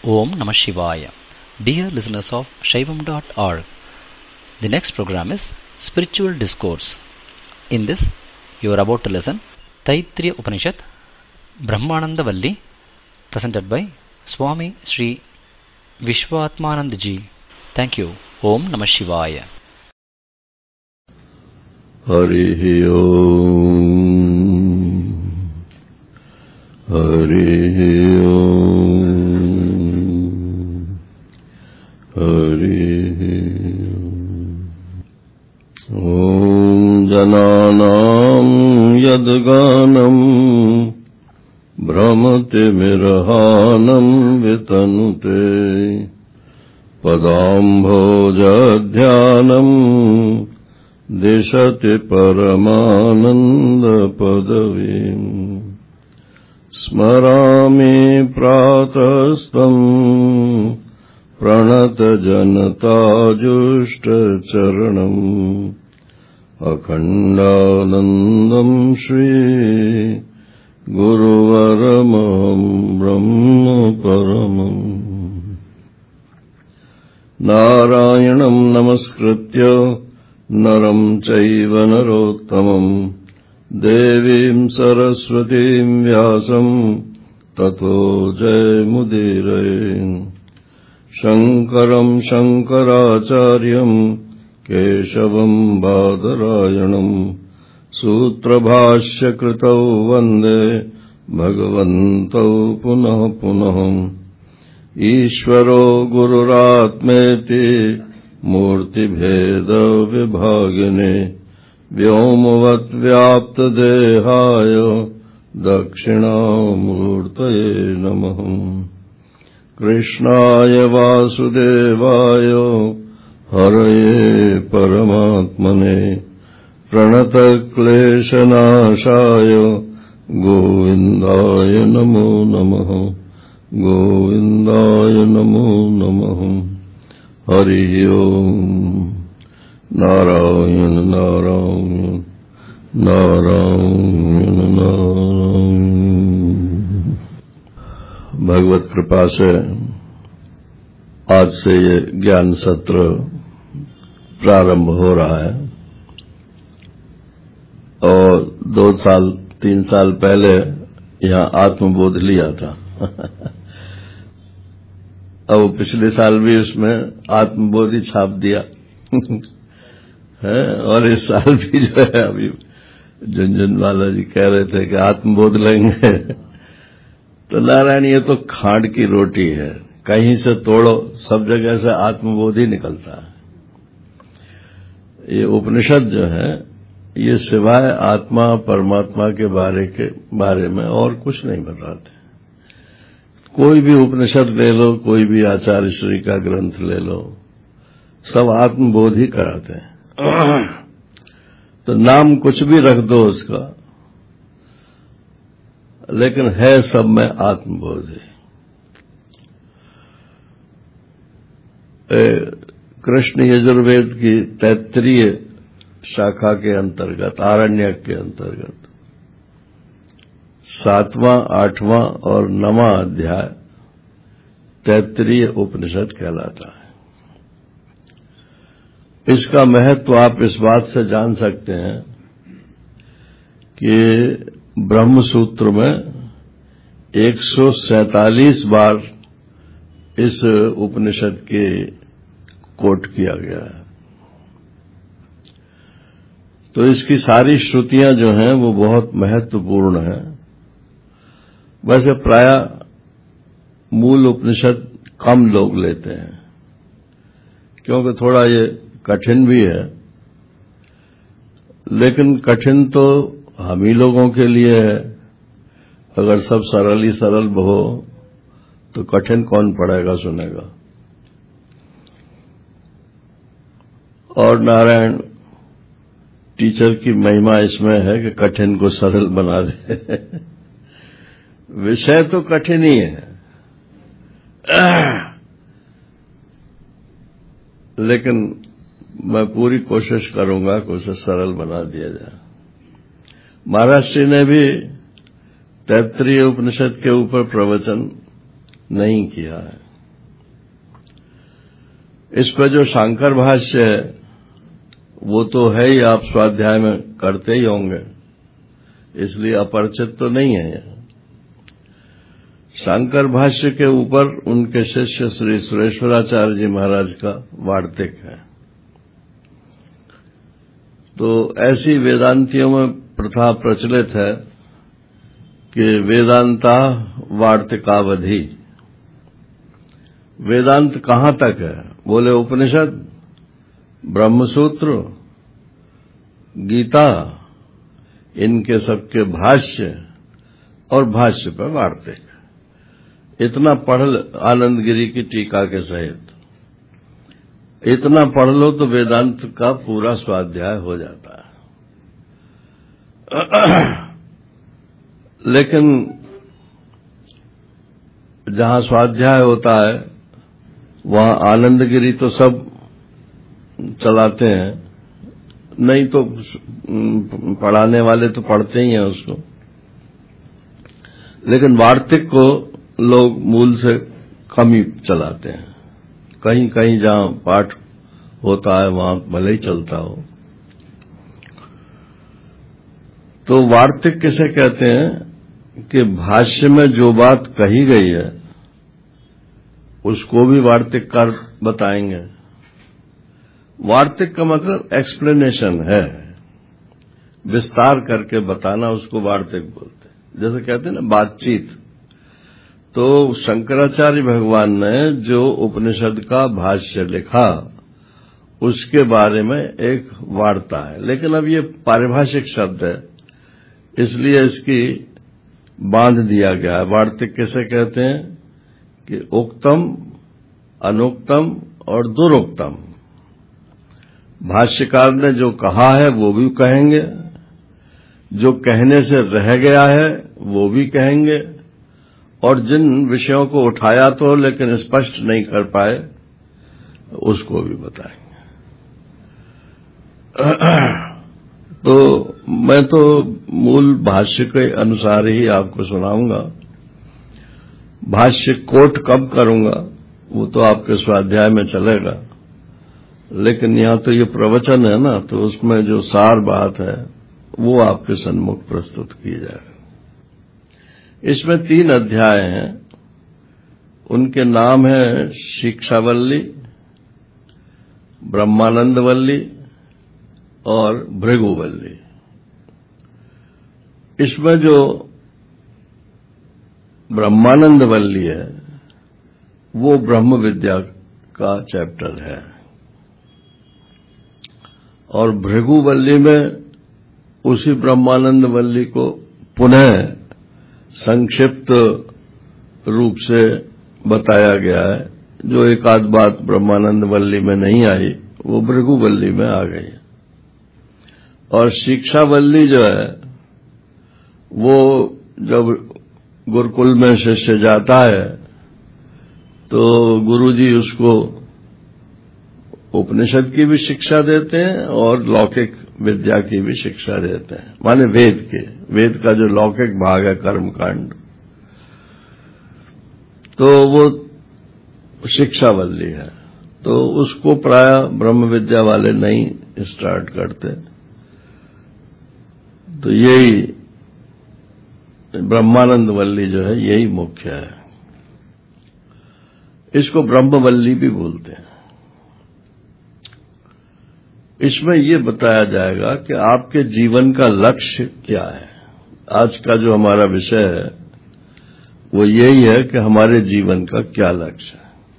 Om Namah Shivaya. Dear listeners of Shaivam.org, the next program is Spiritual Discourse. In this, you are about to listen Taittiriya Upanishad, Brahmananda Valli, presented by Swami Sri Vishwatmanand Ji. Thank you. Om Namah Shivaya. Harihi Om. Harihi Om. Harihi Om. Om Jananam Yadganam Brahmati Mirhanam Vitanute Padambhojadhyanam Deshati Paramananda Padavim Smarami Pratastam Pranata Janata Jushta Charanam Akhandanandam Shri Guruvaramam Brahma Paramam Narayanam Namaskritya Naram Chaiva Narottamam Devim Saraswatim Vyasam Tato Jayamudirayin Shankaram Shankaracharyam Keshavam Badarayanam Sutra Bhashya Kritau Vande Bhagavantau Punah Punaham Ishvaro Gururatmeti Murti Bheda Vibhagine Vyomavat Vyapta Dehaya Dakshina Murtaye Namaham Krishnaya Vasudevaya Haraye Paramatmane Pranata Kleshanashaya Govindaya Namo Namaha Govindaya Namo Namaha Harihi Om. Narayana Narayana Narayana Narayana. भगवत कृपा से आज से ये ज्ञान सत्र प्रारंभ हो रहा है और 2-3 साल पहले यहाँ आत्मबोध लिया था। अब पिछले साल भी उसमें आत्मबोध ही छाप दिया है और इस साल भी जो है अभी झुनझुनवाला जी कह रहे थे कि आत्मबोध लेंगे तो नारायण ये तो खांड की रोटी है, कहीं से तोड़ो सब जगह से आत्मबोध ही निकलता है। ये उपनिषद जो है ये सिवाय आत्मा परमात्मा के बारे में और कुछ नहीं बताते। कोई भी उपनिषद ले लो, कोई भी आचार्य श्री का ग्रंथ ले लो, सब आत्मबोध ही कराते हैं। तो नाम कुछ भी रख दो उसका, लेकिन है सब में आत्मबोध ही। कृष्ण यजुर्वेद की 33 शाखा के अंतर्गत, आरण्यक के अंतर्गत 7वां, 8वां और 9वां अध्याय 33 उपनिषद कहलाता है। इसका महत्व आप इस बात से जान सकते हैं कि ब्रह्म सूत्र में 147 बार इस उपनिषद के कोट किया गया है। तो इसकी सारी श्रुतियां जो हैं वो बहुत महत्वपूर्ण हैं। वैसे प्रायः मूल उपनिषद कम लोग लेते हैं क्योंकि थोड़ा ये कठिन भी है, लेकिन कठिन तो हम ही लोगों के लिए है। अगर सब सरल ही सरल हो तो कठिन कौन पड़ेगा सुनेगा। और नारायण टीचर की महिमा इसमें है कि कठिन को सरल बना दे। विषय तो कठिन ही है, लेकिन मैं पूरी कोशिश करूंगा कि उसे सरल बना दिया जाए। महाराज श्री ने भी तैत्तिरीय उपनिषद के ऊपर प्रवचन नहीं किया है, इस पर जो शांकर भाष्य है वो तो है ही, आप स्वाध्याय में करते ही होंगे, इसलिए अपरिचित तो नहीं है। शांकर भाष्य के ऊपर उनके शिष्य श्री सुरेश्वराचार्य जी महाराज का वार्तिक है। तो ऐसी वेदांतियों में प्रथा प्रचलित है कि वेदांता वार्तिकावधि। वेदांत कहां तक है? बोले उपनिषद, ब्रह्मसूत्र, गीता, इनके सबके भाष्य और भाष्य पर वार्तिक। इतना पढ़ आनंद गिरी की टीका के सहित इतना पढ़ लो तो वेदांत का पूरा स्वाध्याय हो जाता है। लेकिन जहां स्वाध्याय होता है वहां आनंद गिरी तो सब चलाते हैं, नहीं तो पढ़ाने वाले तो पढ़ते ही हैं उसको, लेकिन वार्तिक को लोग मूल से कम ही चलाते हैं। कहीं कहीं जहां पाठ होता है वहां भले ही चलता हो। तो वार्तिक किसे कहते हैं कि भाष्य में जो बात कही गई है उसको भी वार्तिककार बताएंगे। वार्तिक का मतलब एक्सप्लेनेशन है, विस्तार करके बताना, उसको वार्तिक बोलते हैं। जैसे कहते हैं ना बातचीत, तो शंकराचार्य भगवान ने जो उपनिषद का भाष्य लिखा उसके बारे में एक वार्ता है। लेकिन अब ये पारिभाषिक शब्द है, इसलिए इसकी बांध दिया गया है। वार्तिक किसे कहते हैं कि उक्तम, अनुक्तम और दुरुक्तम। भाष्यकार ने जो कहा है वो भी कहेंगे, जो कहने से रह गया है वो भी कहेंगे, और जिन विषयों को उठाया तो लेकिन स्पष्ट नहीं कर पाए उसको भी बताएंगे। तो मैं तो मूल भाष्य के अनुसार ही आपको सुनाऊंगा। भाष्य कोट कब करूंगा वो तो आपके स्वाध्याय में चलेगा, लेकिन यहां तो ये प्रवचन है ना, तो उसमें जो सार बात है वो आपके सन्मुख प्रस्तुत की जाएगी। इसमें 3 अध्याय हैं, उनके नाम है शिक्षावल्ली, ब्रह्मानंदवल्ली और भृगुवल्ली। इसमें जो ब्रह्मानंदवल्ली है वो ब्रह्म विद्या का चैप्टर है, और भृगुवल्ली में उसी ब्रह्मानंदवल्ली को पुनः संक्षिप्त रूप से बताया गया है। जो एक आध बात ब्रह्मानंदवल्ली में नहीं आई वो भृगुवल्ली में आ गई है। और शिक्षावल्ली जो है वो जब गुरुकुल में शिष्य जाता है तो गुरुजी उसको उपनिषद की भी शिक्षा देते हैं और लौकिक विद्या की भी शिक्षा देते हैं, माने वेद का जो लौकिक भाग है कर्मकांड, तो वो शिक्षावल्ली है। तो उसको प्राय ब्रह्म विद्या वाले नहीं स्टार्ट करते। तो यही ब्रह्मानंदवल्ली जो है यही मुख्य है। इसको ब्रह्मवल्ली भी बोलते हैं। इसमें ये बताया जाएगा कि आपके जीवन का लक्ष्य क्या है। आज का जो हमारा विषय है वो यही है कि हमारे जीवन का क्या लक्ष्य है।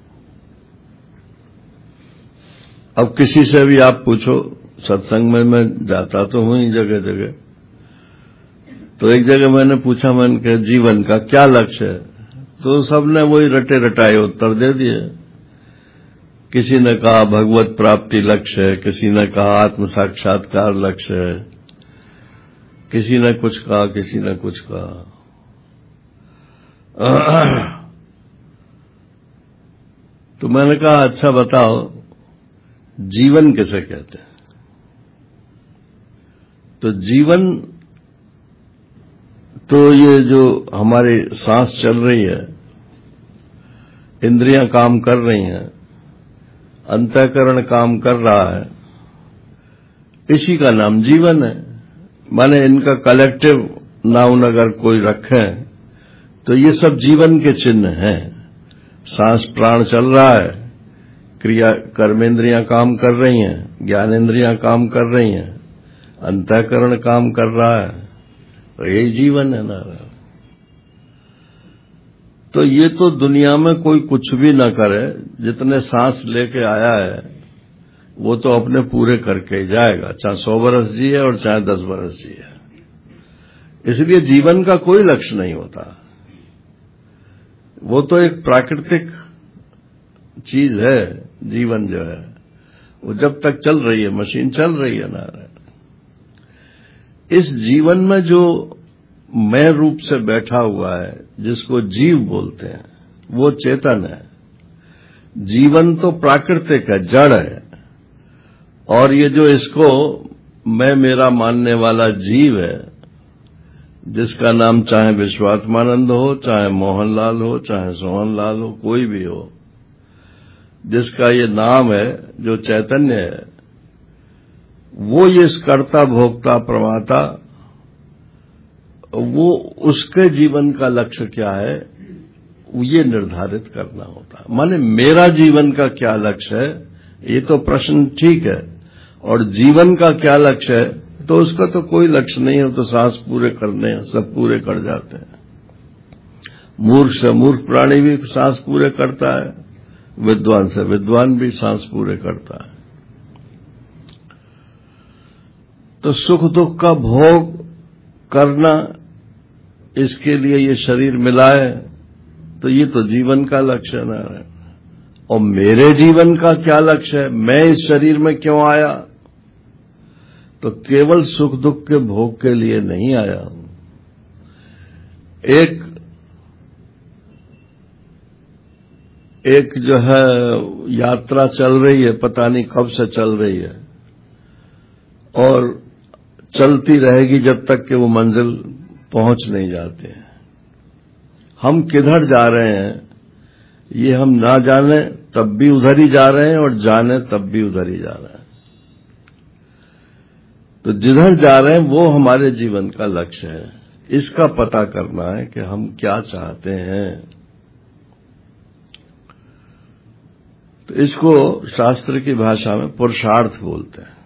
अब किसी से भी आप पूछो, सत्संग में मैं जाता तो हूं ही जगह जगह, तो एक जगह मैंने पूछा, मैंने कहा जीवन का क्या लक्ष्य है, तो सबने वही रटे रटाए उत्तर दे दिए। किसी ने कहा भगवत प्राप्ति लक्ष्य है, किसी ने कहा आत्म साक्षात्कार लक्ष्य है, किसी ने कुछ कहा, किसी ने कुछ कहा। तो मैंने कहा अच्छा बताओ जीवन किसे कहते हैं। तो जीवन तो ये जो हमारी सांस चल रही है, इंद्रियां काम कर रही हैं, अंतःकरण काम कर रहा है, इसी का नाम जीवन है। माने इनका कलेक्टिव नाउन अगर कोई रखें तो ये सब जीवन के चिन्ह हैं। सांस प्राण चल रहा है, क्रिया कर्मेंद्रियां काम कर रही हैं, ज्ञानेंद्रियां काम कर रही हैं, अंतःकरण काम कर रहा है, तो यही जीवन है ना। तो ये तो दुनिया में कोई कुछ भी न करे, जितने सांस लेके आया है वो तो अपने पूरे करके ही जाएगा, चाहे 100 वर्ष जिए और चाहे 10 वर्ष जिए। इसलिए जीवन का कोई लक्ष्य नहीं होता, वो तो एक प्राकृतिक चीज है। जीवन जो है वो जब तक चल रही है, मशीन चल रही है ना। इस जीवन में जो मैं रूप से बैठा हुआ है, जिसको जीव बोलते हैं, वो चेतन है। जीवन तो प्राकृतिक है, जड़ है, और ये जो इसको मैं मेरा मानने वाला जीव है, जिसका नाम चाहे विश्वात्मानंद हो, चाहे मोहनलाल हो, चाहे सोहनलाल हो, कोई भी हो, जिसका ये नाम है, जो चैतन्य है, वो ये कर्ता भोक्ता प्रमाता, वो उसके जीवन का लक्ष्य क्या है, ये निर्धारित करना होता है। माने मेरा जीवन का क्या लक्ष्य है, ये तो प्रश्न ठीक है, और जीवन का क्या लक्ष्य है, तो उसका तो कोई लक्ष्य नहीं है, तो सांस पूरे करने हैं, सब पूरे कर जाते हैं। मूर्ख से मूर्ख प्राणी भी सांस पूरे करता है, विद्वान से विद्वान भी सांस पूरे करता है। तो सुख दुख का भोग करना, इसके लिए ये शरीर मिला है, तो ये तो जीवन का लक्ष्य न है। और मेरे जीवन का क्या लक्ष्य है, मैं इस शरीर में क्यों आया, तो केवल सुख दुख के भोग के लिए नहीं आया हूं। एक जो है यात्रा चल रही है, पता नहीं कब से चल रही है, और चलती रहेगी जब तक कि वो मंजिल पहुंच नहीं जाते। हम किधर जा रहे हैं ये हम ना जाने तब भी उधर ही जा रहे हैं, और जाने तब भी उधर ही जा रहे हैं। तो जिधर जा रहे हैं वो हमारे जीवन का लक्ष्य है। इसका पता करना है कि हम क्या चाहते हैं। तो इसको शास्त्र की भाषा में पुरुषार्थ बोलते हैं।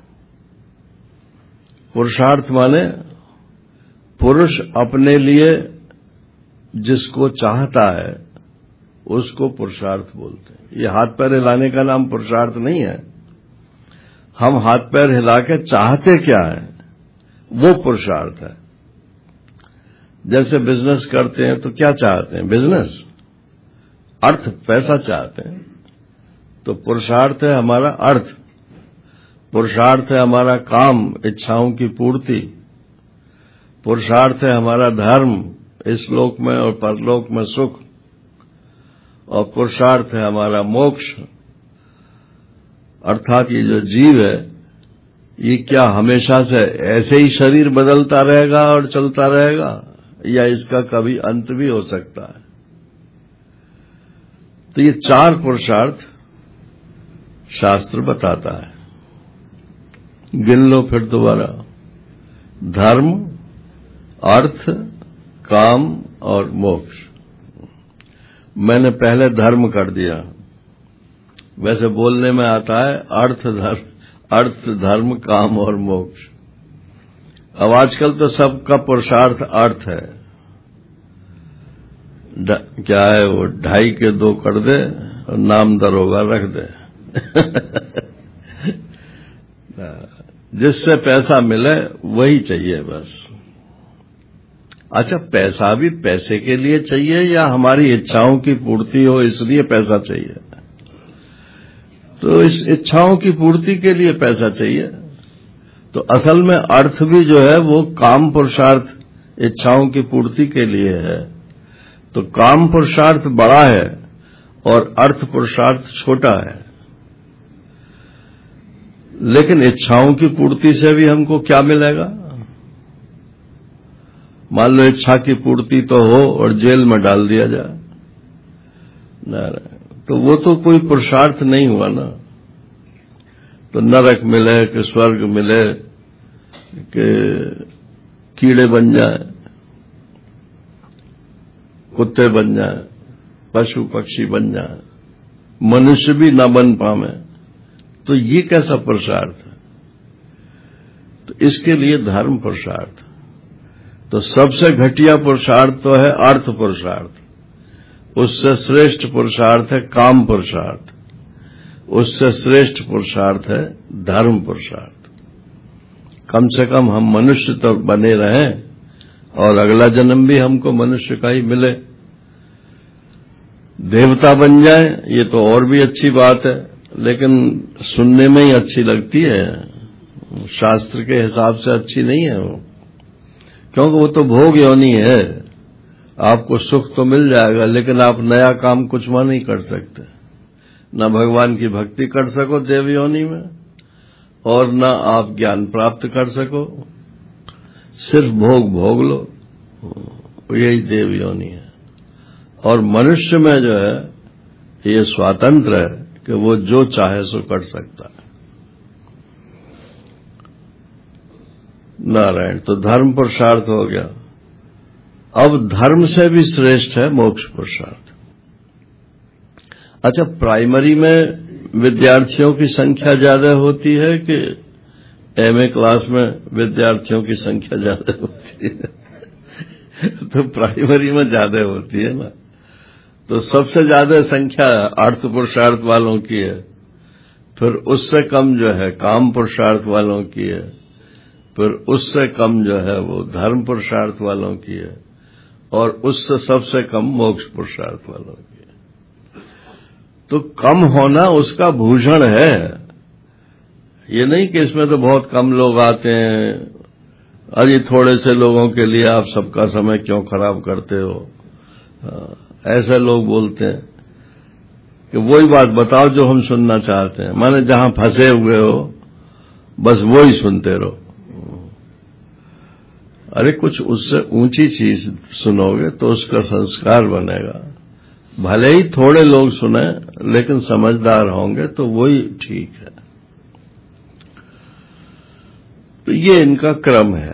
पुरुषार्थ माने पुरुष अपने लिए जिसको चाहता है उसको पुरुषार्थ बोलते हैं। ये हाथ पैर हिलाने का नाम पुरुषार्थ नहीं है। हम हाथ पैर हिला के चाहते क्या है, वो पुरुषार्थ है। जैसे बिजनेस करते हैं तो क्या चाहते हैं, बिजनेस अर्थ पैसा चाहते हैं, तो पुरुषार्थ है हमारा अर्थ, पुरुषार्थ है हमारा काम, इच्छाओं की पूर्ति, पुरुषार्थ है हमारा धर्म, इस लोक में और परलोक में सुख, और पुरुषार्थ है हमारा मोक्ष। अर्थात ये जो जीव है ये क्या हमेशा से ऐसे ही शरीर बदलता रहेगा और चलता रहेगा, या इसका कभी अंत भी हो सकता है। तो ये 4 पुरुषार्थ शास्त्र बताता है। गिन लो फिर दोबारा, धर्म, अर्थ, काम और मोक्ष। मैंने पहले धर्म कर दिया, वैसे बोलने में आता है अर्थ धर्म काम और मोक्ष। अब आजकल तो सबका पुरुषार्थ अर्थ है। क्या है वो, 2.5 के 2 कर दे और नाम दरोगा रख दे। जिससे पैसा मिले वही चाहिए बस। अच्छा, पैसा भी पैसे के लिए चाहिए या हमारी इच्छाओं की पूर्ति हो इसलिए पैसा चाहिए? तो इस इच्छाओं की पूर्ति के लिए पैसा चाहिए। तो असल में अर्थ भी जो है वो काम पुरुषार्थ इच्छाओं की पूर्ति के लिए है। तो काम पुरुषार्थ बड़ा है और अर्थ पुरुषार्थ छोटा है। लेकिन इच्छाओं की पूर्ति से भी हमको क्या मिलेगा? मान लो इच्छा की पूर्ति तो हो और जेल में डाल दिया जाए, तो वो तो कोई पुरुषार्थ नहीं हुआ ना। तो नरक मिले कि स्वर्ग मिले कि कीड़े बन जाए, कुत्ते बन जाए, पशु पक्षी बन जाए, मनुष्य भी न बन पावे, तो ये कैसा पुरुषार्थ है? तो इसके लिए धर्म पुरुषार्थ। तो सबसे घटिया पुरुषार्थ तो है अर्थ पुरुषार्थ, उससे श्रेष्ठ पुरुषार्थ है काम पुरुषार्थ, उससे श्रेष्ठ पुरुषार्थ है धर्म पुरुषार्थ। कम से कम हम मनुष्य तो बने रहें और अगला जन्म भी हमको मनुष्य का ही मिले। देवता बन जाए ये तो और भी अच्छी बात है, लेकिन सुनने में ही अच्छी लगती है, शास्त्र के हिसाब से अच्छी नहीं है वो, क्योंकि वो तो भोग योनि है। आपको सुख तो मिल जाएगा, लेकिन आप नया काम कुछ वहां नहीं कर सकते, न भगवान की भक्ति कर सको देव योनि में, और न आप ज्ञान प्राप्त कर सको, सिर्फ भोग भोग लो, यही देव योनि है। और मनुष्य में जो है ये स्वातंत्र है कि वो जो चाहे सो कर सकता है। नारायण, तो धर्म पुरुषार्थ हो गया। अब धर्म से भी श्रेष्ठ है मोक्ष पुरुषार्थ। अच्छा, प्राइमरी में विद्यार्थियों की संख्या ज्यादा होती है कि एमए क्लास में विद्यार्थियों की संख्या ज्यादा होती है? तो प्राइमरी में ज्यादा होती है ना। तो सबसे ज्यादा संख्या अर्थ पुरुषार्थ वालों की है, फिर उससे कम जो है काम पुरुषार्थ वालों की है, फिर उससे कम जो है वो धर्म पुरुषार्थ वालों की है, और उससे सबसे कम मोक्ष पुरुषार्थ वालों की है। तो कम होना उसका भूषण है, ये नहीं कि इसमें तो बहुत कम लोग आते हैं, अरे थोड़े से लोगों के लिए आप सबका समय क्यों खराब करते हो। ऐसे लोग बोलते हैं कि वही बात बताओ जो हम सुनना चाहते हैं, माने जहां फंसे हुए हो बस वो ही सुनते रहो। अरे कुछ उससे ऊंची चीज सुनोगे तो उसका संस्कार बनेगा। भले ही थोड़े लोग सुने लेकिन समझदार होंगे तो वही ठीक है। तो ये इनका क्रम है,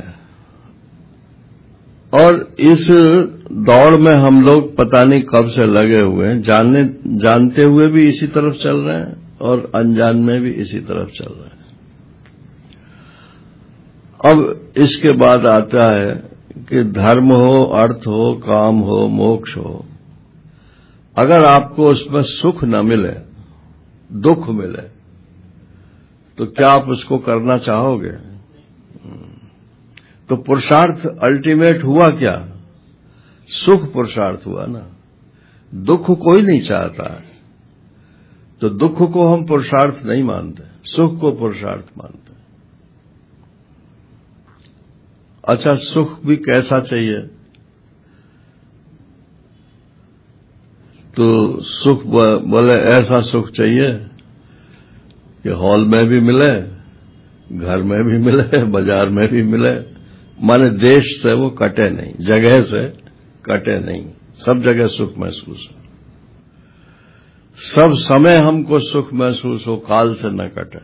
और इस दौड़ में हम लोग पता नहीं कब से लगे हुए हैं, जानते हुए भी इसी तरफ चल रहे हैं और अनजान में भी इसी तरफ चल रहे हैं। अब इसके बाद आता है कि धर्म हो, अर्थ हो, काम हो, मोक्ष हो, अगर आपको उसमें सुख न मिले, दुख मिले, तो क्या आप उसको करना चाहोगे? तो पुरुषार्थ अल्टीमेट हुआ क्या? सुख पुरुषार्थ हुआ ना। दुख कोई नहीं चाहता है, तो दुख को हम पुरुषार्थ नहीं मानते, सुख को पुरुषार्थ मानते। अच्छा, सुख भी कैसा चाहिए? तो सुख बोले ऐसा सुख चाहिए कि हॉल में भी मिले, घर में भी मिले, बाजार में भी मिले, माने देश से वो कटे नहीं, जगह से कटे नहीं, सब जगह सुख महसूस हो, सब समय हमको सुख महसूस हो, काल से न कटे,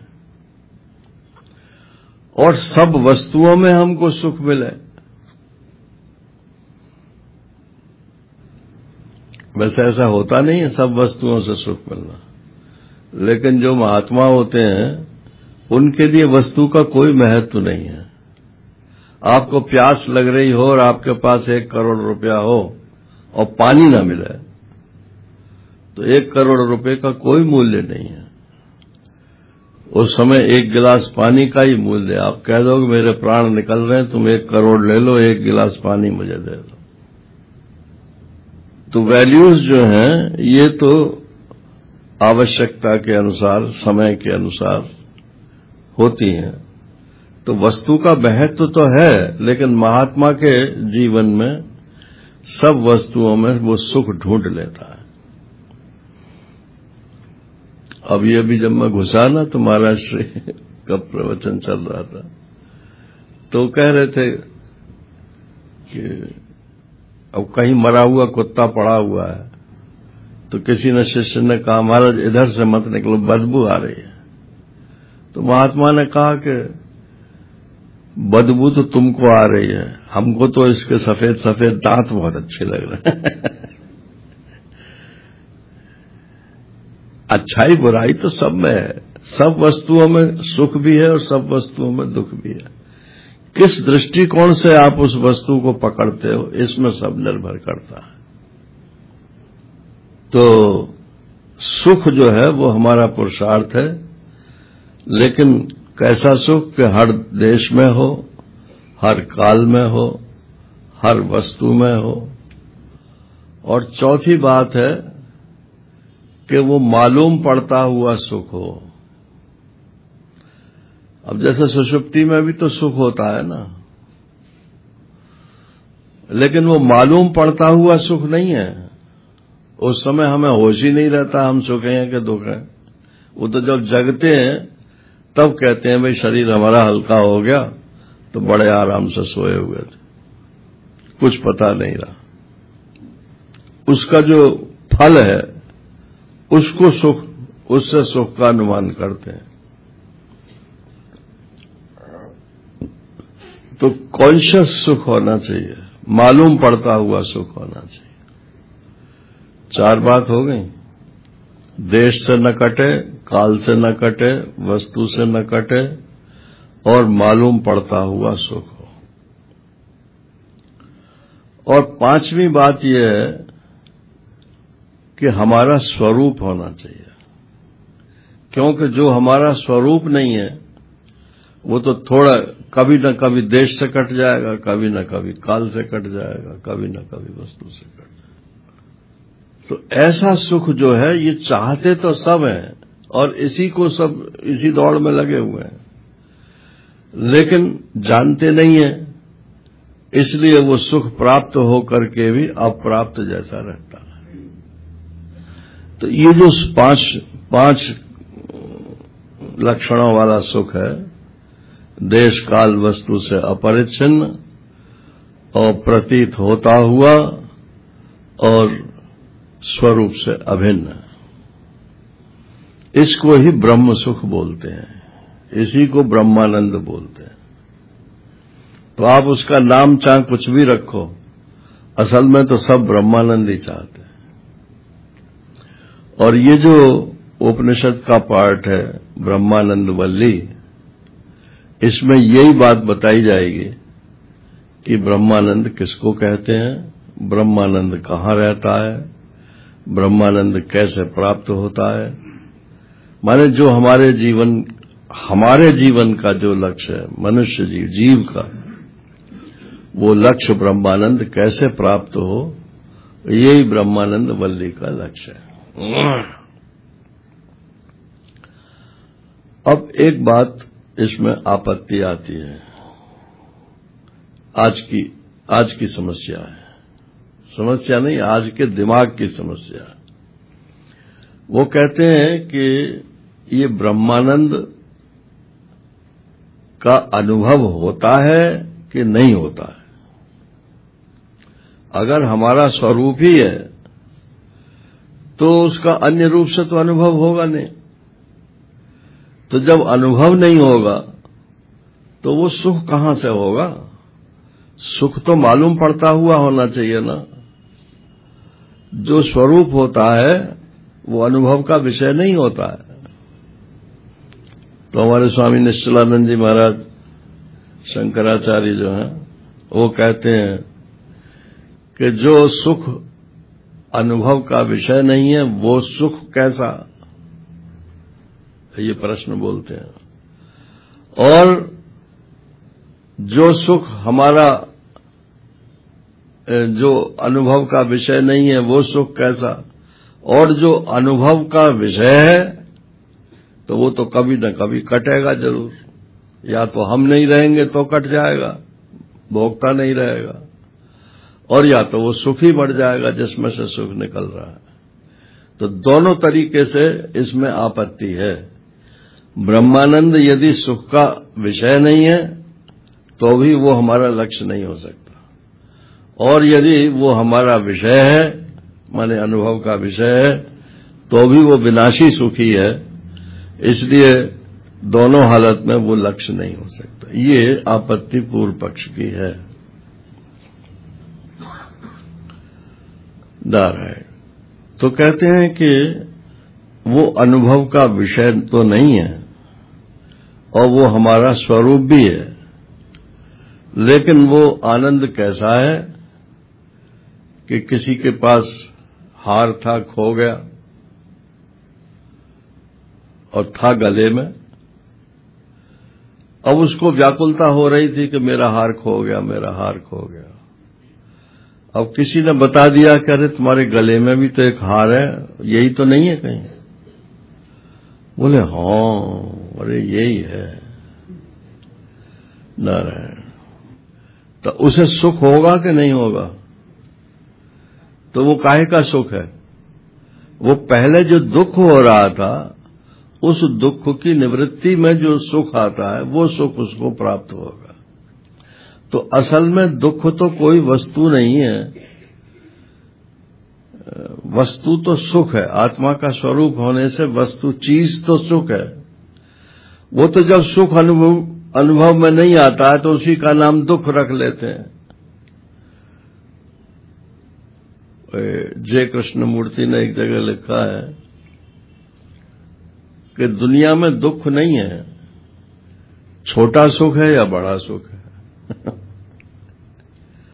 और सब वस्तुओं में हमको सुख मिले। वैसे ऐसा होता नहीं है सब वस्तुओं से सुख मिलना, लेकिन जो महात्मा होते हैं उनके लिए वस्तु का कोई महत्व नहीं है। आपको प्यास लग रही हो और आपके पास 1 करोड़ रुपया हो और पानी न मिले, तो 1 करोड़ रुपए का कोई मूल्य नहीं है। उस समय 1 गिलास पानी का ही मूल्य। आप कह दोगे मेरे प्राण निकल रहे हैं, तुम 1 करोड़ ले लो, 1 गिलास पानी मुझे दे दो। तो वैल्यूज जो हैं ये तो आवश्यकता के अनुसार, समय के अनुसार होती हैं। तो वस्तु का महत्व तो है, लेकिन महात्मा के जीवन में सब वस्तुओं में वो सुख ढूंढ लेता है। अब ये भी जब मैं घुसा ना तो महाराज श्री का प्रवचन चल रहा था, तो कह रहे थे कि अब कहीं मरा हुआ कुत्ता पड़ा हुआ है, तो किसी ने शिष्य ने कहा महाराज इधर से मत निकलो, बदबू आ रही है। तो महात्मा ने कहा कि बदबू तो तुमको आ रही है, हमको तो इसके सफेद सफेद दांत बहुत अच्छे लग रहे हैं। अच्छाई बुराई तो सब में है, सब वस्तुओं में सुख भी है और सब वस्तुओं में दुख भी है। किस दृष्टिकोण से आप उस वस्तु को पकड़ते हो, इसमें सब निर्भर करता है। तो सुख जो है वो हमारा पुरुषार्थ है, लेकिन कैसा सुख कि हर देश में हो, हर काल में हो, हर वस्तु में हो। और चौथी बात है कि वो मालूम पड़ता हुआ सुख हो। अब जैसे सुषुप्ति में भी तो सुख होता है ना, लेकिन वो मालूम पड़ता हुआ सुख नहीं है। उस समय हमें होश ही नहीं रहता हम सुख हैं कि दुख हैं। वो तो जब जगते हैं तब कहते हैं भाई शरीर हमारा हल्का हो गया, तो बड़े आराम से सोए हुए थे, कुछ पता नहीं रहा। उसका जो फल है उसको सुख, उससे सुख का अनुमान करते हैं। तो कॉन्शियस सुख होना चाहिए, मालूम पड़ता हुआ सुख होना चाहिए। 4 बात हो गई। देश से न कटे, काल से न कटे, वस्तु से न कटे और मालूम पड़ता हुआ सुख हो। और 5वीं बात यह है कि हमारा स्वरूप होना चाहिए, क्योंकि जो हमारा स्वरूप नहीं है वो तो थोड़ा कभी न कभी देश से कट जाएगा, कभी न कभी काल से कट जाएगा, कभी न कभी वस्तु से कट जाएगा। तो ऐसा सुख जो है ये चाहते तो सब हैं और इसी को सब इसी दौड़ में लगे हुए हैं, लेकिन जानते नहीं है, इसलिए वो सुख प्राप्त होकर के भी अप्राप्त जैसा रहता है। तो ये जो पांच लक्षणों वाला सुख है, देश काल वस्तु से अपरिच्छिन्न और प्रतीत होता हुआ और स्वरूप से अभिन्न, इसको ही ब्रह्म सुख बोलते हैं, इसी को ब्रह्मानंद बोलते हैं। तो आप उसका नाम चाहे कुछ भी रखो, असल में तो सब ब्रह्मानंद ही चाहते हैं। और ये जो उपनिषद का पार्ट है ब्रह्मानंद वल्ली, इसमें यही बात बताई जाएगी कि ब्रह्मानंद किसको कहते हैं, ब्रह्मानंद कहाँ रहता है, ब्रह्मानंद कैसे प्राप्त होता है। माने जो हमारे जीवन का जो लक्ष्य है, मनुष्य जीव का वो लक्ष्य ब्रह्मानंद कैसे प्राप्त हो, यही ब्रह्मानंद वल्ली का लक्ष्य है। अब एक बात इसमें आपत्ति आती है, आज की समस्या है, समस्या नहीं, आज के दिमाग की समस्या। वो कहते हैं कि ये ब्रह्मानंद का अनुभव होता है कि नहीं होता है। अगर हमारा स्वरूप ही है तो उसका अन्य रूप से तो अनुभव होगा नहीं। तो जब अनुभव नहीं होगा तो वो सुख कहां से होगा? सुख तो मालूम पड़ता हुआ होना चाहिए ना। जो स्वरूप होता है वो अनुभव का विषय नहीं होता है। तो हमारे स्वामी निश्चलानंद जी महाराज शंकराचार्य जो हैं वो कहते हैं कि जो सुख अनुभव का विषय नहीं है वो सुख कैसा, ये प्रश्न बोलते हैं। और जो सुख हमारा जो अनुभव का विषय नहीं है वो सुख कैसा, और जो अनुभव का विषय है तो वो तो कभी न कभी कटेगा जरूर। या तो हम नहीं रहेंगे तो कट जाएगा, भोगता नहीं रहेगा, और या तो वो सुख ही बढ़ जाएगा जिसमें से सुख निकल रहा है। तो दोनों तरीके से इसमें आपत्ति है। ब्रह्मानंद यदि सुख का विषय नहीं है तो भी वो हमारा लक्ष्य नहीं हो सकता, और यदि वो हमारा विषय है माने अनुभव का विषय है तो भी वो विनाशी सुखी है। इसलिए दोनों हालत में वो लक्ष्य नहीं हो सकता। ये आपत्ति पूर्व पक्ष की है। नारायण तो कहते हैं कि वो अनुभव का विषय तो नहीं है और वो हमारा स्वरूप भी है, लेकिन वो आनंद कैसा है कि किसी के पास हार था, खो गया और था गले में, अब उसको व्याकुलता हो रही थी कि मेरा हार खो गया, मेरा हार खो गया। अब किसी ने बता दिया कि अरे तुम्हारे गले में भी तो एक हार है, यही तो नहीं है कहीं? बोले हाँ, अरे यही है। नारायण तो उसे सुख होगा कि नहीं होगा? तो वो काहे का सुख है? वो पहले जो दुख हो रहा था, उस दुख की निवृत्ति में जो सुख आता है, वो सुख उसको प्राप्त होगा। तो असल में दुख तो कोई वस्तु नहीं है, वस्तु तो सुख है। आत्मा का स्वरूप होने से वस्तु चीज तो सुख है। वो तो जब सुख अनुभव में नहीं आता है तो उसी का नाम दुख रख लेते हैं। जय कृष्णमूर्ति ने एक जगह लिखा है कि दुनिया में दुख नहीं है, छोटा सुख है या बड़ा सुख है।